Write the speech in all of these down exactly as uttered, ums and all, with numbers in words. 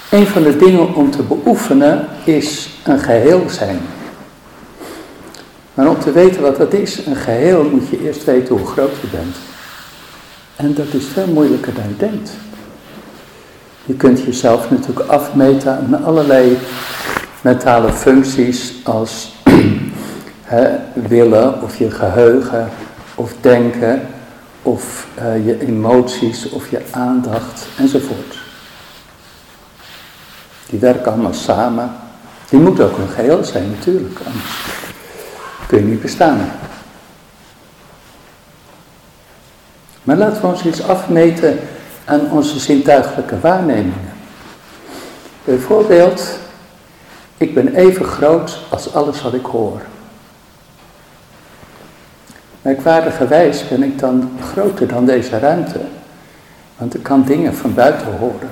Een van de dingen om te beoefenen is een geheel zijn. Maar om te weten wat dat is, een geheel, moet je eerst weten hoe groot je bent. En dat is veel moeilijker dan je denkt. Je kunt jezelf natuurlijk afmeten aan allerlei mentale functies als he, willen of je geheugen of denken of uh, je emoties of je aandacht enzovoort. Die werken allemaal samen. Die moeten ook een geheel zijn natuurlijk, anders kun je niet bestaan. Maar laten we ons eens afmeten aan onze zintuigelijke waarnemingen. Bijvoorbeeld, ik ben even groot als alles wat ik hoor. Merkwaardigerwijs ben ik dan groter dan deze ruimte, want ik kan dingen van buiten horen.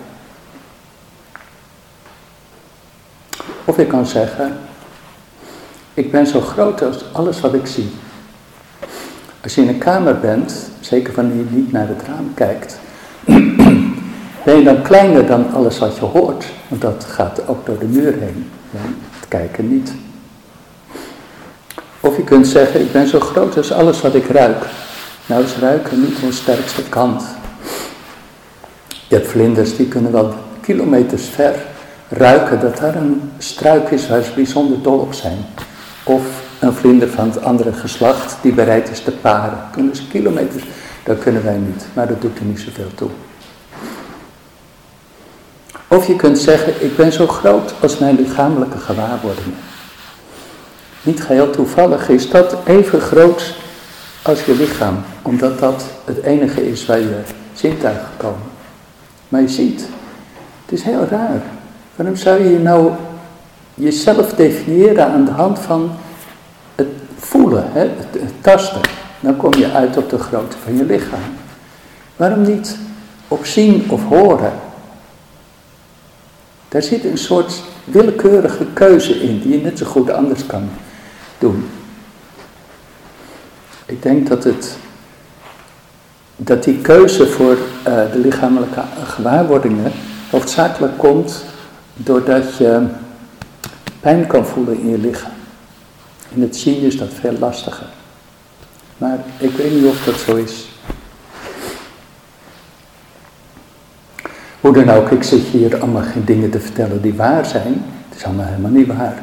Of ik kan zeggen, ik ben zo groot als alles wat ik zie. Als je in een kamer bent, zeker wanneer je niet naar het raam kijkt, ben je dan kleiner dan alles wat je hoort. Want dat gaat ook door de muur heen. Ja, het kijken niet. Of je kunt zeggen, ik ben zo groot als alles wat ik ruik. Nou is ruiken niet hun sterkste kant. Je hebt vlinders die kunnen wel kilometers ver ruiken dat daar een struik is waar ze bijzonder dol op zijn. Of een vlinder van het andere geslacht die bereid is te paren. Kunnen ze kilometers, dat kunnen wij niet, maar dat doet er niet zoveel toe. Of je kunt zeggen, ik ben zo groot als mijn lichamelijke gewaarwordingen. Niet geheel toevallig is dat even groot als je lichaam, omdat dat het enige is waar je zintuigen komen. Maar je ziet, het is heel raar. Waarom zou je nou jezelf definiëren aan de hand van het voelen, hè? Het, het tasten? Dan kom je uit op de grootte van je lichaam. Waarom niet op zien of horen? Daar zit een soort willekeurige keuze in, die je net zo goed anders kan doen. Ik denk dat, het, dat die keuze voor uh, de lichamelijke gewaarwordingen hoofdzakelijk komt doordat je pijn kan voelen in je lichaam. In het zien is dat veel lastiger. Maar ik weet niet of dat zo is. Hoe dan ook, ik zit hier allemaal geen dingen te vertellen die waar zijn. Het is allemaal helemaal niet waar.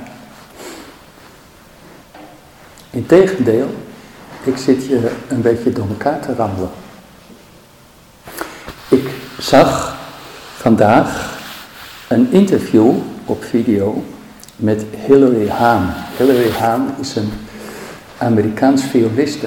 Integendeel, ik zit je een beetje door elkaar te rammelen. Ik zag vandaag een interview op video met Hilary Hahn. Hilary Hahn is een Amerikaans violiste.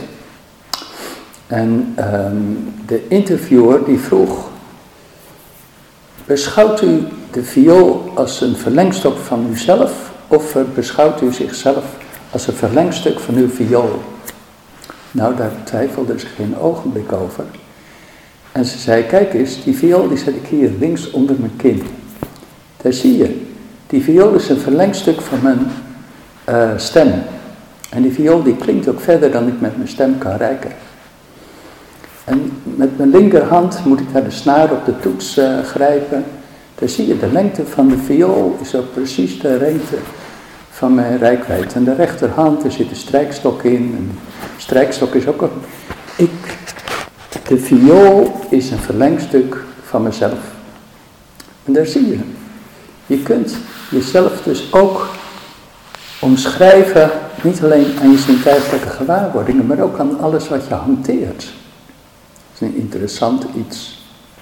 En um, de interviewer die vroeg, beschouwt u de viool als een verlengstuk van uzelf of beschouwt u zichzelf als een verlengstuk van uw viool? Nou, daar twijfelde ze geen ogenblik over. En ze zei, kijk eens, die viool die zet ik hier links onder mijn kin. Daar zie je, die viool is een verlengstuk van mijn uh, stem. En die viool die klinkt ook verder dan ik met mijn stem kan reiken. En met mijn linkerhand moet ik naar de snaar op de toets uh, grijpen. Daar zie je, de lengte van de viool is ook precies de lengte van mijn reikwijdte. En de rechterhand, er zit een strijkstok in. En de strijkstok is ook een... Ik, de viool is een verlengstuk van mezelf. En daar zie je. Je kunt jezelf dus ook omschrijven, niet alleen aan je zintuigelijke gewaarwordingen, maar ook aan alles wat je hanteert. Dat is een interessant iets.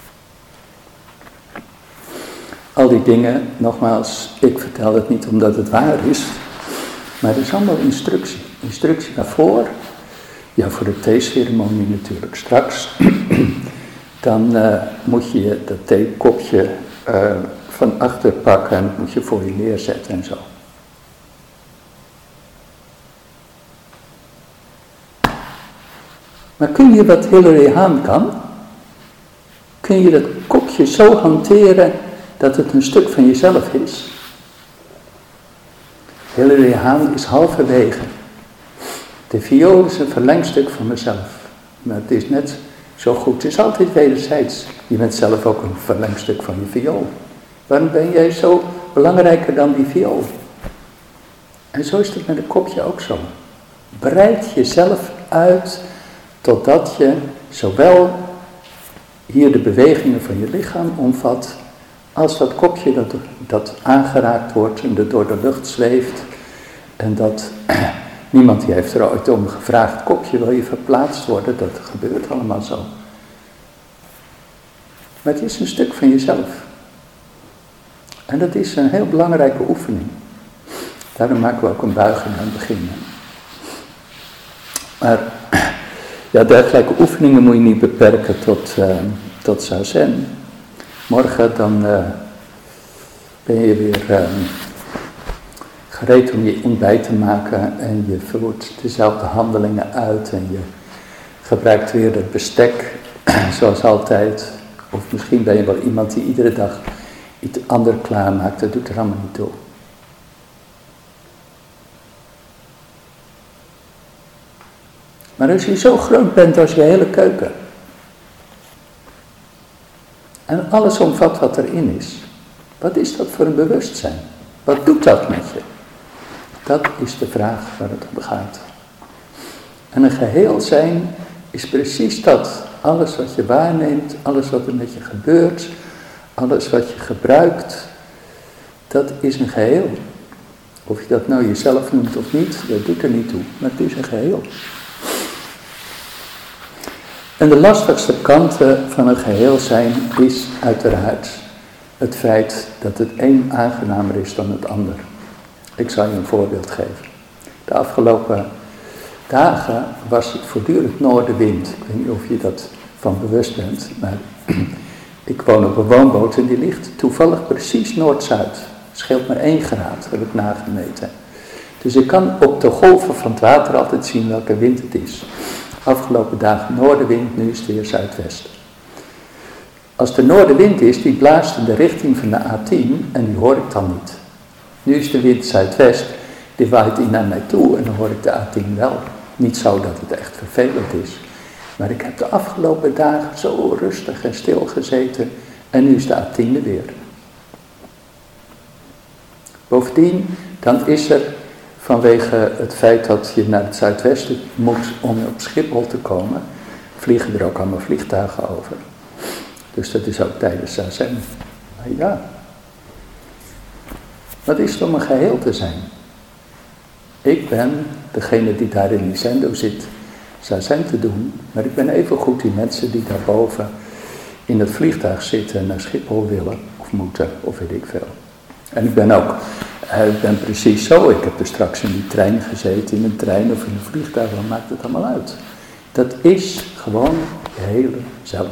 Al die dingen, nogmaals, ik vertel het niet omdat het waar is, maar het is allemaal instructie. Instructie daarvoor, ja, voor de theeceremonie natuurlijk straks. Dan uh, moet je dat theekopje uh, van achter pakken en moet je voor je neerzetten en zo. Maar kun je wat Hilary Hahn kan? Kun je dat kopje zo hanteren dat het een stuk van jezelf is? Hilary Hahn is halverwege. De viool is een verlengstuk van mezelf. Maar het is net zo goed. Het is altijd wederzijds. Je bent zelf ook een verlengstuk van je viool. Waarom ben jij zo belangrijker dan die viool? En zo is het met een kopje ook zo. Breid jezelf uit totdat je zowel hier de bewegingen van je lichaam omvat, als dat kopje dat, dat aangeraakt wordt en dat door de lucht zweeft. En dat niemand die heeft er ooit om gevraagd, kopje wil je verplaatst worden, dat gebeurt allemaal zo. Maar het is een stuk van jezelf. En dat is een heel belangrijke oefening. Daarom maken we ook een buiging aan het begin. Maar ja, dergelijke oefeningen moet je niet beperken tot, uh, tot zazen. Morgen dan uh, ben je weer uh, gereed om je ontbijt te maken en je voert dezelfde handelingen uit en je gebruikt weer het bestek zoals altijd. Of misschien ben je wel iemand die iedere dag iets anders klaarmaakt, dat doet er allemaal niet toe. Maar als je zo groot bent als je hele keuken, en alles omvat wat erin is, wat is dat voor een bewustzijn? Wat doet dat met je? Dat is de vraag waar het om gaat. En een geheel zijn is precies dat. Alles wat je waarneemt, alles wat er met je gebeurt, alles wat je gebruikt, dat is een geheel. Of je dat nou jezelf noemt of niet, dat doet er niet toe, maar het is een geheel. En de lastigste kanten van een geheel zijn is uiteraard het feit dat het een aangenamer is dan het ander. Ik zal je een voorbeeld geven. De afgelopen dagen was het voortdurend noordenwind. Ik weet niet of je dat van bewust bent, maar ik woon op een woonboot en die ligt toevallig precies noord-zuid. Scheelt maar één graad, heb ik nagemeten. Dus ik kan op de golven van het water altijd zien welke wind het is. Afgelopen dagen noordenwind, nu is het weer zuidwesten. Als de noordenwind is, die blaast in de richting van de A tien en die hoor ik dan niet. Nu is de wind zuidwest, die waait in naar mij toe en dan hoor ik de A tien wel. Niet zo dat het echt vervelend is. Maar ik heb de afgelopen dagen zo rustig en stil gezeten en nu is de A tien er weer. Bovendien, dan is er vanwege het feit dat je naar het zuidwesten moet om op Schiphol te komen, vliegen er ook allemaal vliegtuigen over. Dus dat is ook tijdens zazen. Maar ja, wat is het om een geheel te zijn? Ik ben degene die daar in die zendo zit, zazen te doen, maar ik ben even goed die mensen die daarboven in het vliegtuig zitten en naar Schiphol willen, of moeten, of weet ik veel. En ik ben ook, ik ben precies zo, ik heb er straks in die trein gezeten, in een trein of in een vliegtuig, dan maakt het allemaal uit. Dat is gewoon je hele zelf.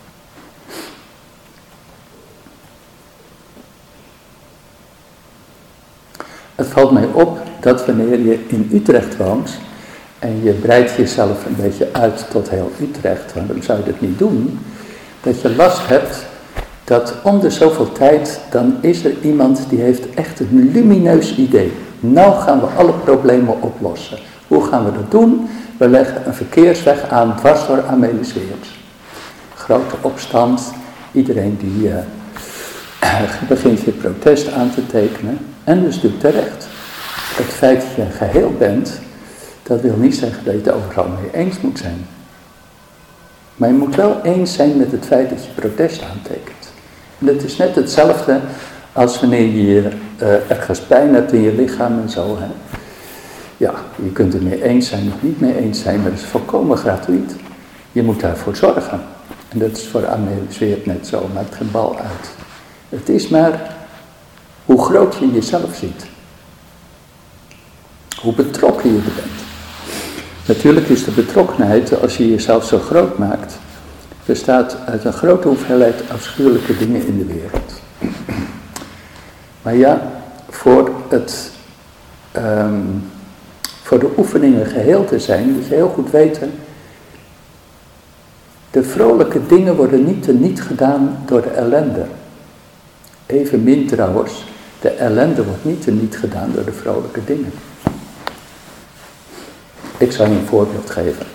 Het valt mij op dat wanneer je in Utrecht woont en je breidt jezelf een beetje uit tot heel Utrecht, waarom zou je dat niet doen, dat je last hebt dat om de zoveel tijd, dan is er iemand die heeft echt een lumineus idee. Nou gaan we alle problemen oplossen. Hoe gaan we dat doen? We leggen een verkeersweg aan dwars door Amelisweert. Grote opstand, iedereen die uh, begint je protest aan te tekenen. En dus doet terecht. Het feit dat je een geheel bent, dat wil niet zeggen dat je het overal mee eens moet zijn. Maar je moet wel eens zijn met het feit dat je protest aantekent. En dat is net hetzelfde als wanneer je uh, ergens pijn hebt in je lichaam en zo. Hè. Ja, je kunt het mee eens zijn of niet mee eens zijn, maar het is volkomen gratuit. Je moet daarvoor zorgen. En dat is voor Amelisweert net zo, maakt geen bal uit. Het is maar hoe groot je jezelf ziet. Hoe betrokken je er bent. Natuurlijk is de betrokkenheid, als je jezelf zo groot maakt, bestaat uit een grote hoeveelheid afschuwelijke dingen in de wereld. Maar ja, voor, het, um, voor de oefeningen geheel te zijn, moet je heel goed weten, de vrolijke dingen worden niet teniet gedaan door de ellende. Evenmin trouwens, de ellende wordt niet teniet gedaan door de vrolijke dingen. Ik zal je een voorbeeld geven.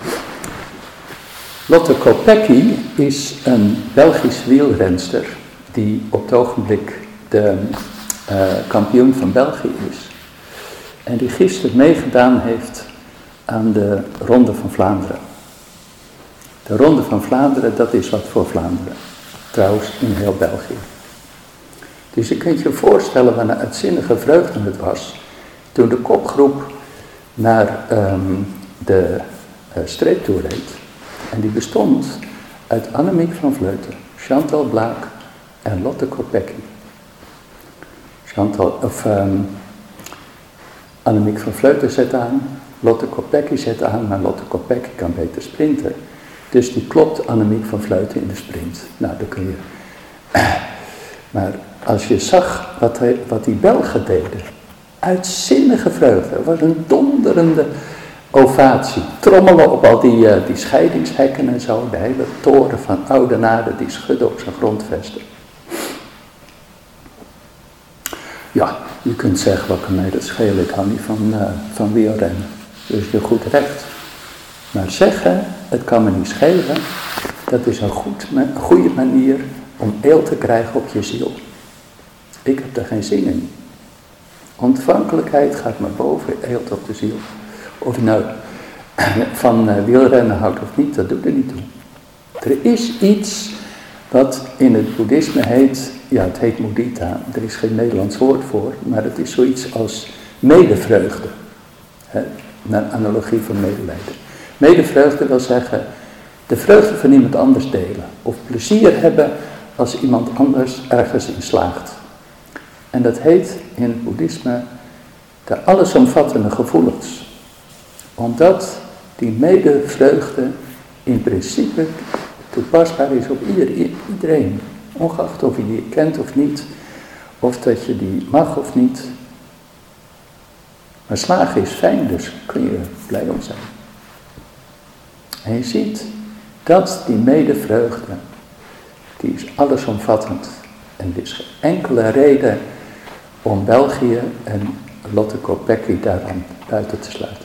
Lotte Kopecky is een Belgische wielrenster die op het ogenblik de uh, kampioen van België is. En die gisteren meegedaan heeft aan de Ronde van Vlaanderen. De Ronde van Vlaanderen, dat is wat voor Vlaanderen. Trouwens, in heel België. Dus je kunt je voorstellen wat een uitzinnige vreugde het was toen de kopgroep naar um, de uh, streeptoer reed. En die bestond uit Annemiek van Vleuten, Chantal Blaak en Lotte Kopecky. Chantal, of um, Annemiek van Vleuten zet aan, Lotte Kopecky zet aan, maar Lotte Kopecky kan beter sprinten. Dus die klopt Annemiek van Vleuten in de sprint. Nou, dan kun je... Maar als je zag wat, hij, wat die Belgen deden, uitzinnige vreugde, het was een donderende ovatie. Trommelen op al die, uh, die scheidingshekken en zo, de hele toren van Oudenaarde die schudde op zijn grondvesten. Ja, je kunt zeggen, wat kan mij dat schelen, ik hou niet van, uh, van wielrennen. Dus je goed recht. Maar zeggen, het kan me niet schelen, dat is een, goed, een goede manier om eel te krijgen op je ziel. Ik heb er geen zin in. Ontvankelijkheid gaat me boven, eelt op de ziel. Of je nou van uh, wielrennen houdt of niet, dat doet er niet toe. Er is iets wat in het boeddhisme heet, ja het heet mudita, er is geen Nederlands woord voor, maar het is zoiets als medevreugde. Hè, naar analogie van medelijden. Medevreugde wil zeggen, de vreugde van iemand anders delen. Of plezier hebben als iemand anders ergens in slaagt. En dat heet in het boeddhisme de allesomvattende gevoelens. Omdat die medevreugde in principe toepasbaar is op ieder, iedereen. Ongeacht of je die kent of niet. Of dat je die mag of niet. Maar slagen is fijn, dus kun je er blij om zijn. En je ziet dat die medevreugde, die is allesomvattend. En er is geen enkele reden om België en Lotte Kopecky daaraan buiten te sluiten.